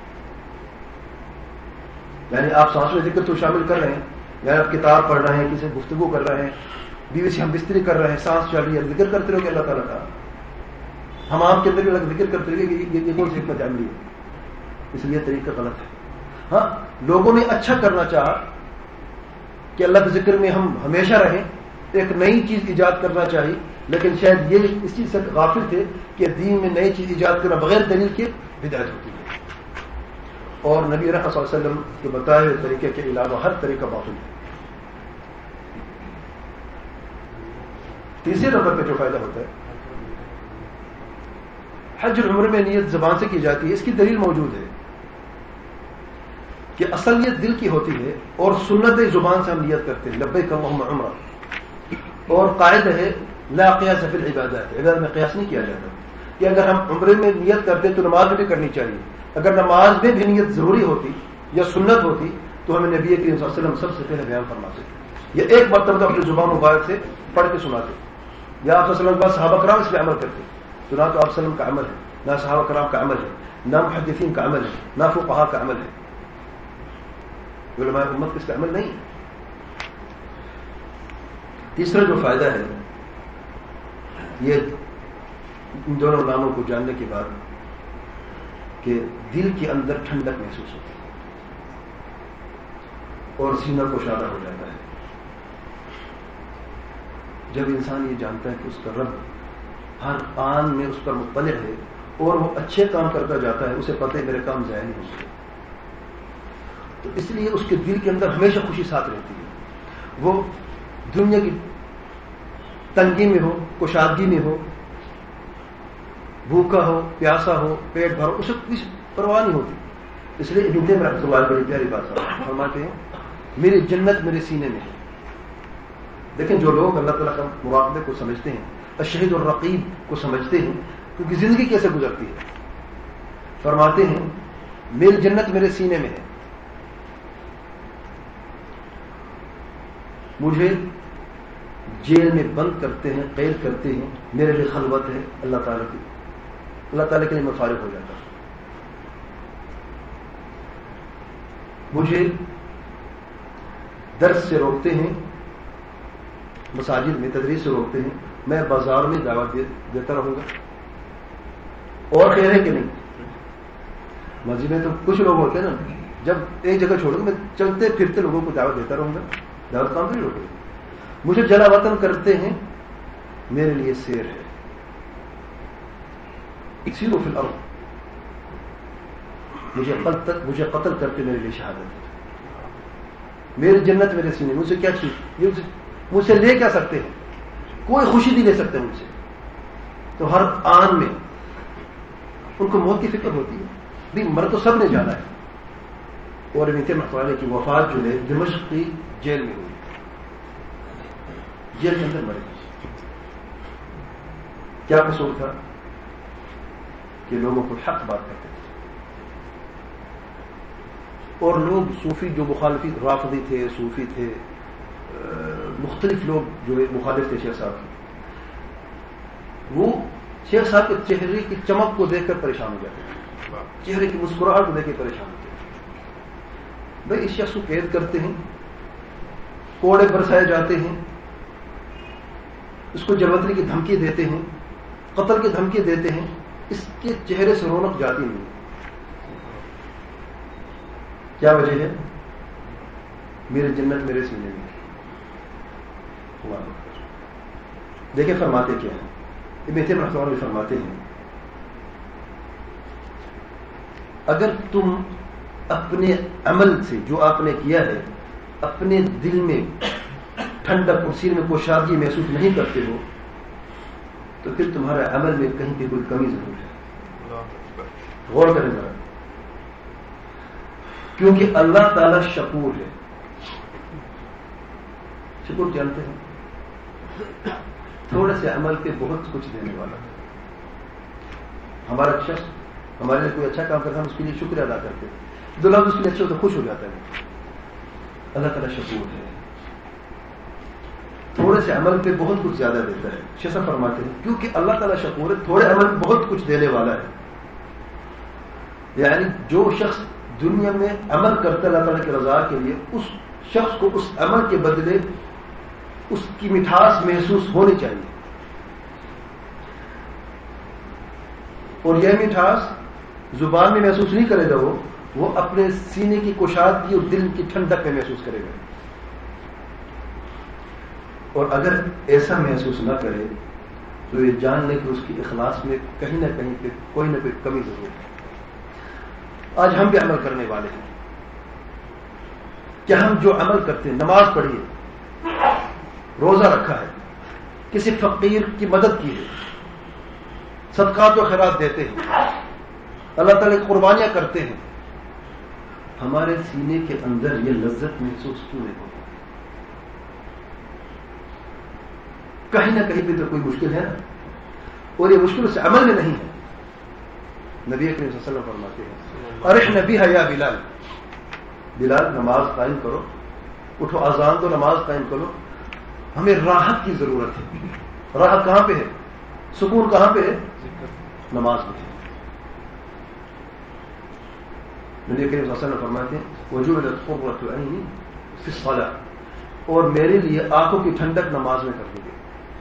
یعنی آپ سانس میں ذکر تو شامل کر رہے ہیں، یعنی آپ کتاب پڑھ رہے ہیں، کسی گفتگو کر رہے ہیں، بیوی سے ہم بستری کر رہے ہیں، سانس چل رہی ہے، ذکر کرتے رہو کہ اللہ تعالیٰ کا حمام کے اندر بھی اللہ ذکر کرتے رہے کہ یہ کون سی حکمت عملی ہے. اس لیے طریقہ غلط ہے. ہاں لوگوں نے اچھا کرنا چاہا کہ اللہ کے ذکر میں ہم ہمیشہ رہیں، ایک نئی چیز ایجاد کرنا چاہیے، لیکن شاید یہ اس چیز سے غافل تھے کہ دین میں نئی چیز ایجاد کرنا بغیر دلیل کے بدعت ہوتی ہے. اور نبی رحمت صلی اللہ علیہ وسلم کے بتائے ہوئے طریقے کے علاوہ ہر طریقہ باطل ہے. تیسرے نمبر پہ جو فائدہ ہوتا ہے، حج اور عمرے میں نیت زبان سے کی جاتی ہے. اس کی دلیل موجود ہے کہ اصل نیت دل کی ہوتی ہے اور سنت زبان سے ہم نیت کرتے ہیں لبیک اللہم عمرہ. اور قاعدہ ہے لا قیاس فی العبادات، عبادت میں قیاس نہیں کیا جاتا کہ اگر ہم عمرے میں نیت کرتے تو نماز میں بھی کرنی چاہیے. اگر نماز میں بھی نیت ضروری ہوتی یا سنت ہوتی تو ہمیں نبی کریم صلی اللہ علیہ وسلم سب سے پہلے بیان فرماتے یا ایک مرتبہ اپنی زبان مبارک سے پڑھ کے سناتے، یا آپ صلی اللہ علیہ وسلم صحابہ کرام اس پہ عمل کرتے. تو نہ تو آپ وسلم کا عمل ہے، نہ صحابہ کرام کا عمل ہے، نہ محدثین کا عمل ہے، نہ فقہاء کا عمل ہے، علماء امت اس کا عمل نہیں ہے. تیسرا جو فائدہ ہے یہ ان دونوں ناموں کو جاننے کے بعد کہ دل کے اندر ٹھنڈک محسوس ہوتی ہے اور سینہ کشادہ ہو جاتا ہے جب انسان یہ جانتا ہے کہ اس کا رب ہر آن میں اس پر مطلع ہے اور وہ اچھے کام کرتا جاتا ہے. اسے پتہ ہے میرے کام ضائع نہیں ہو سکے، تو اس لیے اس کے دل کے اندر ہمیشہ خوشی ساتھ رہتی ہے. وہ دنیا کی تنگی میں ہو، کشادگی میں ہو، بھوکا ہو، پیاسا ہو، پیٹ بھر ہو، اسے کچھ پرواہ نہیں ہوتی. اس لیے ابن تیمیہ رحمۃ اللہ علیہ بڑی پیاری بات فرماتے ہیں میری جنت میرے سینے میں ہے. لیکن جو لوگ اللہ تعالیٰ کا مراقبے کو سمجھتے ہیں، الشہید الرقیب کو سمجھتے ہیں، کیونکہ زندگی کیسے گزرتی ہے، فرماتے ہیں میری جنت میرے سینے میں ہے. مجھے جیل میں بند کرتے ہیں، قید کرتے ہیں، میرے لیے خلوت ہے اللہ تعالیٰ کی، اللہ تعالیٰ کے لیے میں فارغ ہو جاتا ہوں. مجھے درس سے روکتے ہیں، مساجد میں تدریس سے روکتے ہیں، میں بازار میں دعوت دیتا رہوں گا. اور خیر ہے کہ نہیں؟ مسجد میں تو کچھ لوگ ہوتے ہیں نا، جب ایک جگہ چھوڑوں گا میں چلتے پھرتے لوگوں کو دعوت دیتا رہوں گا، دعوت کام نہیں روکے. مجھے جلا وطن کرتے ہیں، میرے لیے سیر ہے. سیرو فی الارض، مجھے قتل کرتے میرے لیے شہادت ہے. میری جنت میرے سینے، مجھ سے کیا چیز مجھ سے لے کیا سکتے ہیں؟ کوئی خوشی نہیں لے سکتے مجھ سے. تو ہر آن میں ان کو موت کی فکر ہوتی ہے، بھی مر تو سب نے جانا ہے. اور ابن تیمیہ رحمۃ اللہ کی وفات جو ہے دمشق کی جیل میں ہوئی، جیل کے اندر مرے. کیا قصور تھا کہ لوگوں کو حق بات کرتے تھے. اور لوگ صوفی جو مخالفی، رافضی تھے، صوفی تھے، مختلف لوگ جو مخالف تھے شیخ صاحب کے، وہ شیخ صاحب کے چہرے کی چمک کو دیکھ کر پریشان ہو جاتے ہیں، چہرے کی مسکراہٹ کو دیکھ کے پریشان ہوتے ہیں. بھائی اس شخص کو قید کرتے ہیں، کوڑے برسائے جاتے ہیں، اس کو جلوتری کی دھمکی دیتے ہیں، قتل کی دھمکی دیتے ہیں، اس کے چہرے سے رونق جاتی نہیں. کیا وجہ ہے؟ میری جنت میرے سینے میں. دیکھیں فرماتے کیا ہیں ابن تیمیہ رحمۃ اللہ علیہ فرماتے ہیں اگر تم اپنے عمل سے جو آپ نے کیا ہے اپنے دل میں ٹھنڈک اور سینے میں کشادگی محسوس نہیں کرتے ہو تو پھر تمہارے عمل میں کہیں پہ کوئی کمی ضرور ہے. غور کریں ذرا، کیونکہ اللہ تعالی شکور ہے. شکر جانتے ہیں تھوڑے سے عمل پہ بہت کچھ دینے والا ہے. ہمارا شخص ہمارے لیے کوئی اچھا کام کرتا ہے ہم اس کے لیے شکر ادا کرتے ہیں, دو لفظ اس کے لیے اچھے ہوتے خوش ہو جاتا ہے. اللہ تعالیٰ شکور ہے, تھوڑے سے عمل پہ بہت کچھ زیادہ دیتا ہے. شیخ فرماتے ہیں کیونکہ اللہ تعالیٰ شکور ہے, تھوڑے عمل میں بہت کچھ دینے والا ہے. یعنی جو شخص دنیا میں عمل کرتا ہے اللہ تعالیٰ کی رضا کے لیے, اس شخص کو اس عمل کے بدلے اس کی مٹھاس محسوس ہونی چاہیے. اور یہ مٹھاس زبان میں محسوس نہیں کرے گا, وہ اپنے سینے کی کشادگی اور دل کی ٹھنڈک میں محسوس کرے گا. اور اگر ایسا محسوس نہ کرے تو یہ جان لے کہ اس کی اخلاص میں کہیں نہ کہیں پہ کوئی نہ کوئی کمی ضرور ہے. آج ہم بھی عمل کرنے والے ہیں کہ ہم جو عمل کرتے ہیں, نماز پڑھی ہے, روزہ رکھا ہے, کسی فقیر کی مدد کی ہے, صدقات و خیرات دیتے ہیں, اللہ تعالیٰ کی قربانیاں کرتے ہیں, ہمارے سینے کے اندر یہ لذت محسوس کیوں نہیں ہوتی؟ کہیں نہ کہیں پہ تو کوئی مشکل ہے نا, اور یہ مشکل سے عمل میں نہیں ہے. نبی کریم صلی اللہ علیہ وسلم فرماتے ہیں ارحنا بها یا بلال, بلال نماز قائم کرو, اٹھو اذان دو, نماز قائم کرو. ہمیں راحت کی ضرورت ہے. راحت کہاں پہ ہے, سکون کہاں پہ ہے؟ نماز میں ہے. نبی کریم صلی اللہ علیہ وسلم فرماتے ہیں وجعلت قرۃ عینی فی الصلاۃ, اور میرے لیے آنکھوں کی ٹھنڈک نماز میں کر دی گئی.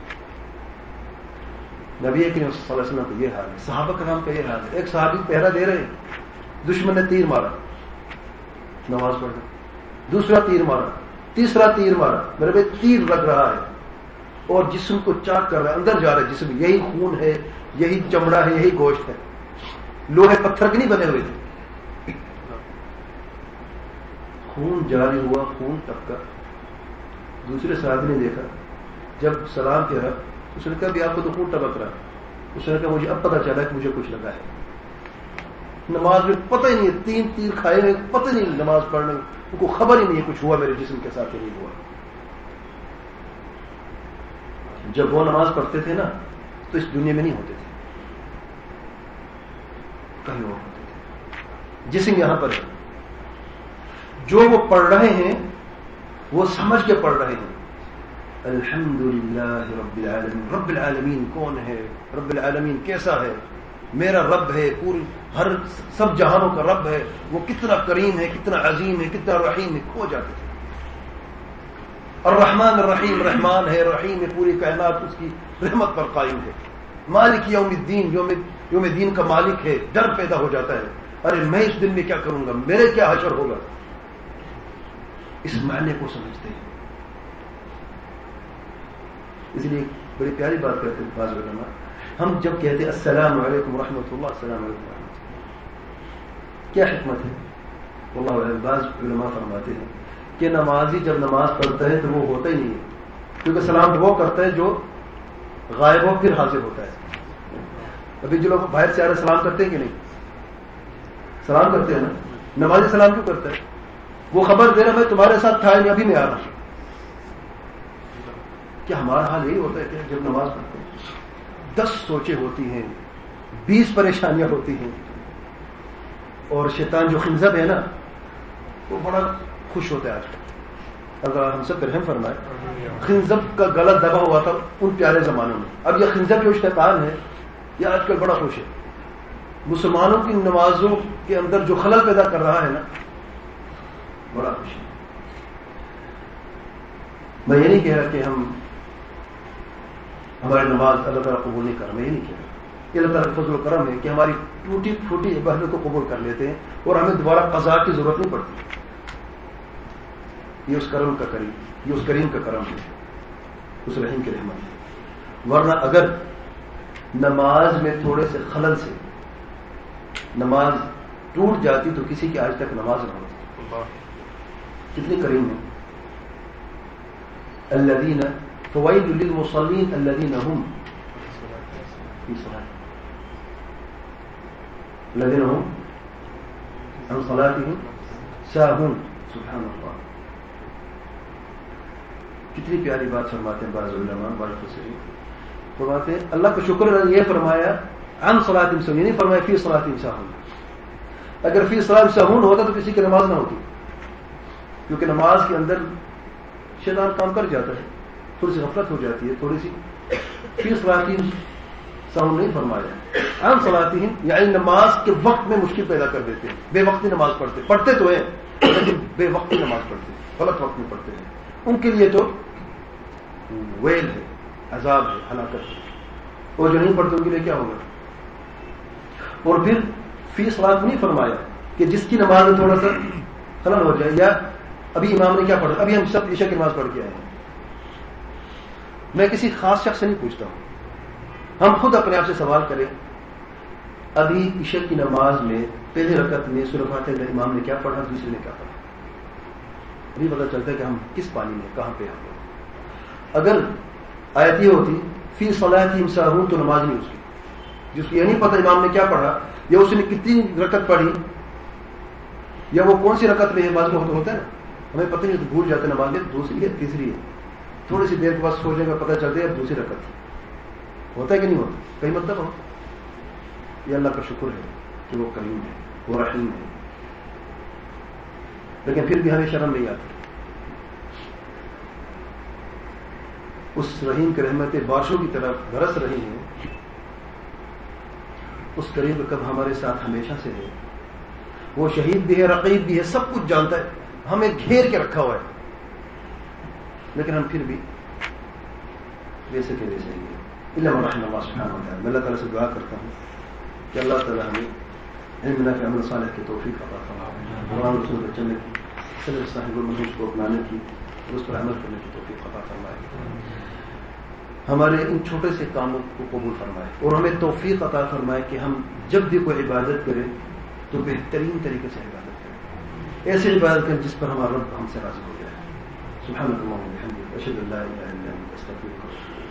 نبی کریم صلی اللہ علیہ وسلم کا یہ حال ہے, صحابہ کرام کا یہ حال ہے. ایک صحابی پہرا دے رہے, دشمن نے تیر مارا, نماز پڑھ گئے, دوسرا تیر مارا, تیسرا تیر مارا, میرے بھائی تیر لگ رہا ہے اور جسم کو چاک کر رہا ہے, اندر جا رہا ہے جسم, یہی خون ہے, یہی چمڑا ہے, یہی گوشت ہے, لوہے پتھر کے نہیں بنے ہوئے تھے. خون جاری ہوا, خون ٹپکا. دوسرے صحابی نے دیکھا, جب سلام کہا اس نے کہا بھی آپ کو تو خون ٹپک رہا ہے. اس نے کہا مجھے اب پتا چلا کہ مجھے کچھ لگا ہے. نماز میں پتہ ہی نہیں, 3 تیر کھائے ہوئے, پتہ نہیں نماز پڑھنے ان کو خبر ہی نہیں ہے کچھ ہوا میرے جسم کے ساتھ نہیں ہوا. جب وہ نماز پڑھتے تھے نا تو اس دنیا میں نہیں ہوتے تھے, کہیں اور ہوتے تھے. جسم یہاں پر ہے, جو وہ پڑھ رہے ہیں وہ سمجھ کے پڑھ رہے ہیں. الحمدللہ رب العالمین. رب العالمین کون ہے؟ رب العالمین کیسا ہے؟ میرا رب ہے, پوری ہر سب جہانوں کا رب ہے, وہ کتنا کریم ہے, کتنا عظیم ہے, کتنا رحیم ہے. کھو جاتے تھے. الرحمن الرحیم, رحمان ہے, رحیم ہے, پوری کائنات اس کی رحمت پر قائم ہے. مالک یوم الدین, یوم دین کا مالک ہے. ڈر پیدا ہو جاتا ہے, ارے میں اس دن میں کیا کروں گا, میرے کیا حشر ہوگا. اس معنی کو سمجھتے ہیں. اس لیے بڑی پیاری بات کرتے ہیں بعض علماء, ہم جب کہتے ہیں السلام علیکم ورحمۃ اللہ, السلام علیکم ورحمۃ اللہ, کیا حکمت ہے؟ واللہ علیہ. بعض علماء فرماتے ہیں کہ نمازی جب نماز پڑھتا ہے تو وہ ہوتا ہی نہیں ہے, کیونکہ سلام وہ کرتا ہے جو غائب ہو پھر حاضر ہوتا ہے. ابھی جو لوگ باہر سے آ رہے سلام کرتے ہیں کہ نہیں؟ سلام کرتے ہیں نا. نمازی سلام کیوں کرتا ہے؟ وہ خبر دے رہا میں تمہارے ساتھ تھا نہیں, ابھی میں آ رہا ہوں. کیا ہمارا حال یہی ہوتا ہے کہ جب نماز پڑھتے ہیں 10 سوچیں ہوتی ہیں, 20 پریشانیاں ہوتی ہیں, اور شیطان جو خنزب ہے نا وہ بڑا خوش ہوتا ہے. آج کل اللہ ہم سب پر رحم فرمائے, خنزب کا گلا دبا ہوا تھا ان پیارے زمانوں میں. اب یہ خنزب جو شیطان ہے یہ آج کل بڑا خوش ہے. مسلمانوں کی نمازوں کے اندر جو خلل پیدا کر رہا ہے نا, بڑا خوش ہے. میں یہ نہیں کہہ رہا کہ ہماری نماز اللہ تعالیٰ قبول نہیں کر رہا, میں یہ نہیں کہہ رہا. کہ اللہ تعالیٰ کا فضل و کرم ہے کہ ہماری ٹوٹی پھوٹی عبادت کو قبول کر لیتے ہیں اور ہمیں دوبارہ قضا کی ضرورت نہیں پڑتی. یہ اس کرم کا کریم, یہ اس کریم کا کرم ہے, اس رحیم کی رحمت ہے. ورنہ اگر نماز میں تھوڑے سے خلل سے نماز ٹوٹ جاتی تو کسی کی آج تک نماز نہ ہوتی. کتنی کریم ہے. الذین فوائد للمصلین الذین هم فی صلاتهم الذین هم عن صلاتهم ساہون. سبحان اللہ. کتنی پیاری بات فرماتے ہیں بعض علماء بعض مفسرین، فرماتے ہیں اللہ کا شکر یہ فرمایا عن صلاتہم سہون، نہیں فرمایا فی صلاتہم سہون. اگر فی صلاتہم سہون ہوتا تو کسی کی نماز نہ ہوتی، کیونکہ نماز کے اندر شیطان کام کر جاتا ہے، تھوڑی سی غفلت ہو جاتی ہے، تھوڑی سی. فی صلاتہم سہون نہیں فرمایا، عن صلاتہم یعنی نماز کے وقت میں مشکل پیدا کر دیتے ہیں، بے وقتی نماز پڑھتے تو ہیں لیکن بے وقتی نماز پڑھتے ہیں، غلط وقت میں پڑھتے ہیں، ان کے لیے تو ویل ہے، عذاب ہے، ہلاکت ہے. وہ جو نہیں پڑھتے ان کے لیے کیا ہوگا. اور پھر فی صلات نہیں فرمایا کہ جس کی نماز میں تھوڑا سا خلل ہو جائے، یا ابھی امام نے کیا پڑھا، ابھی ہم سب عشاء کی نماز پڑھ کے آئے ہیں. میں کسی خاص شخص سے نہیں پوچھتا ہوں، ہم خود اپنے آپ سے سوال کریں ابھی عشاء کی نماز میں پہلے رکعت میں سورۃ فاتحہ میں امام نے کیا پڑھا، دوسرے نے کیا پڑھا. ابھی پتہ چلتا ہے کہ ہم کس پانی میں کہاں پہ ہم. اگر آیت یہ ہوتی فی صلاتہم سہون تو نماز نہیں اس کی، جس کو یہ نہیں پتہ امام نے کیا پڑھا یا اس نے کتنی رکعت پڑھی یا وہ کون سی رکعت میں ہے، بعض میں ہوتا ہے نا ہمیں پتہ نہیں، تو بھول جاتے نماز میں دوسری ہے تیسری ہے، تھوڑی سی دیر کے بعد سوچنے کا پتہ چلتا ہے اب دوسری رکعت. ہوتا ہے کہ نہیں ہوتا؟ کہیں مطلب ہو. یہ اللہ کا شکر ہے کہ وہ کریم ہے، وہ رحیم ہے، لیکن پھر بھی ہمیں شرم نہیں آتی. اس رحیم کی رحمتیں بارشوں کی طرف برس رہی ہیں، اس کریم کب ہمارے ساتھ ہمیشہ سے ہے. وہ شہید بھی ہے، رقیب بھی ہے، سب کچھ جانتا ہے، ہمیں گھیر کے رکھا ہوا ہے، لیکن ہم پھر بھی ویسے کے ویسے ہی ہیں. اللہ رحم اللہ سبحانہ و تعالیٰ. میں اللہ تعالیٰ سے دعا کرتا ہوں کہ اللہ تعالیٰ ہمیں علم نافع عمل صالح کی توفیق عطا فرمائے، قرآن رسول پر چلنے کی، سلف صاحب المنہج کو اپنانے کی، اس پر عمل کرنے کی توفیق عطا فرمائے. ہمارے ان چھوٹے سے کاموں کو قبول فرمائے اور ہمیں توفیق عطا فرمائے کہ ہم جب بھی کوئی عبادت کریں تو بہترین طریقے سے عبادت کریں، ایسی عبادت کریں جس پر ہمارا رب ہم سے راضی ہو جائے. سبحانک اللہم و بحمدک، اشہد ان لا الہ الا انت، استغفرک.